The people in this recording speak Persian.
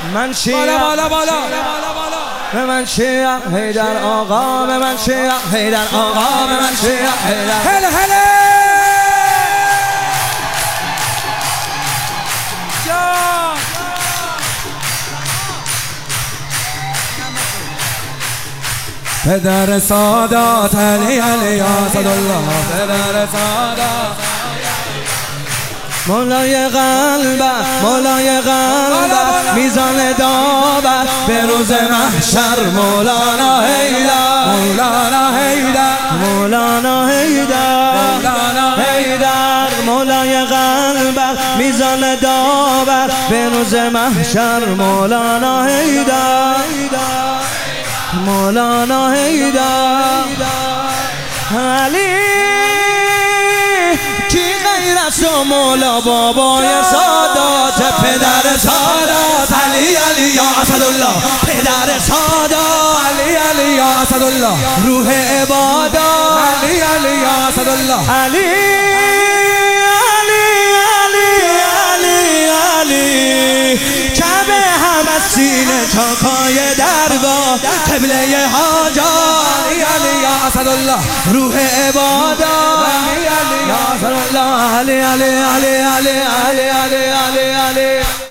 من شیعه بالا به من شیعه حیدر آقا، به من شیعه حیدر آقا، به من شیعه حیدر. هله هله پدر سادات علی اسدالله، پدر سادات مولای قلبم، مولای قلبم، میزان داور به روز محشر. مولانا حیدر، مولانا حیدر، مولانا حیدر، مولانا حیدر. مولای قلبم، میزان داور به روز محشر. مولانا حیدر، مولانا حیدر. علی کی غیر از تو مولا بابای سادات، پدر سادات علی اسدالله، پدر سادات علی اسدالله، روح عبادات علی اسدالله، علی کعبه هم از سینه چاکای درگاه، قبله حاجات علی اسدالله، روح عبادات علی اسدالله، علی علی علی علی علی علی علی علی.